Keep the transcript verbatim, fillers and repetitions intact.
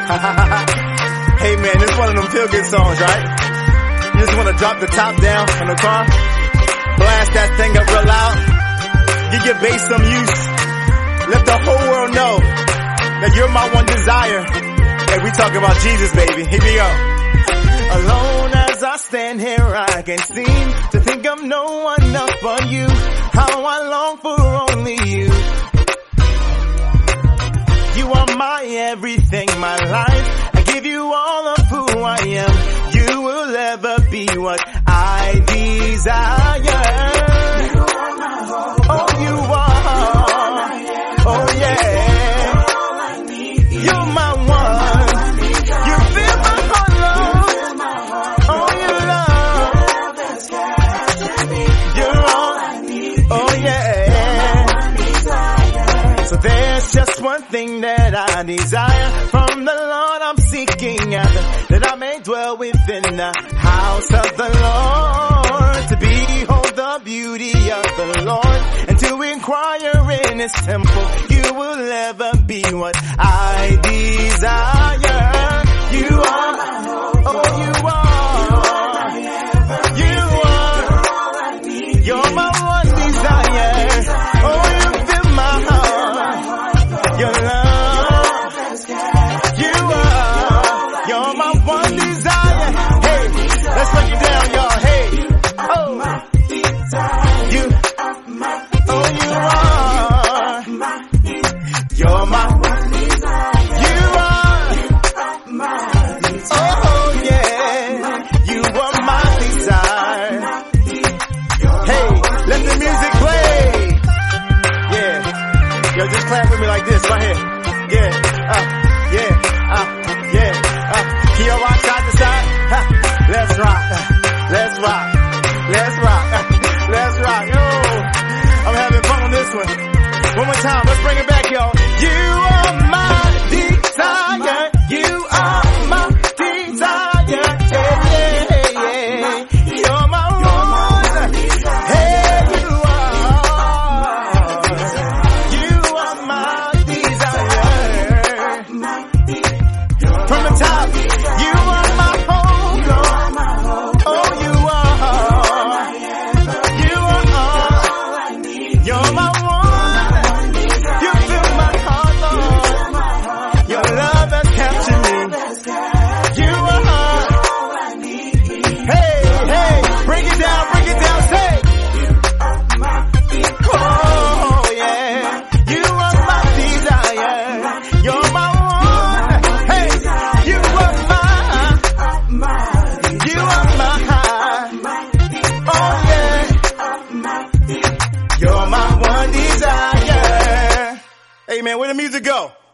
Hey man, this is one of them feel good songs, right? You just want to drop the top down on the car, blast that thing up real loud, give your bass some use, let the whole world know that you're my one desire. Hey, we talking about Jesus, baby. Here we go. Alone as I stand here, I can seem to think of no one else but you. How I long for only you. You are my everything, my life. I give you all of who I am. You will ever be what I desire. You are my hope. Oh, you are. Oh, yeah. You're my one. You fill my heart, Lord. Oh, your love. You're all I need. Oh, yeah. So there's just one thing that I desire from the Lord I'm seeking after, that I may dwell within the house of the Lord, to behold the beauty of the Lord, and to inquire in His temple. You will ever be what I desire. You are, oh you are, you are, you're my one desire. Oh, you fill my heart, your love. You are, you're my one desire. Hey, let's break it down, y'all. Hey, oh, you, oh you are, you're my one desire. You are, oh yeah, you are my desire. Hey, let the music play. Yeah, yo, just clap with me like this right here. Yeah, uh, yeah, uh, yeah, uh, can you rock side to side? Ha, let's rock, uh, let's rock, let's rock, uh, let's rock. Yo, I'm having fun on this one. One more time, let's bring it back, y'all. You are my desire. You are my desire. Yeah, yeah, yeah. You're my one. Hey, you are. You are my desire. From the top, you are my hope, Lord. Oh, you are. You are. You're my one. You fill my heart, Lord. Your love has captured me. You are. Hey, hey, bring it down, bring it down, say. Oh, yeah. You are my desire. You're my one. Hey, you are my, you are my, oh yeah. You're my one desire. Hey man, where the music go?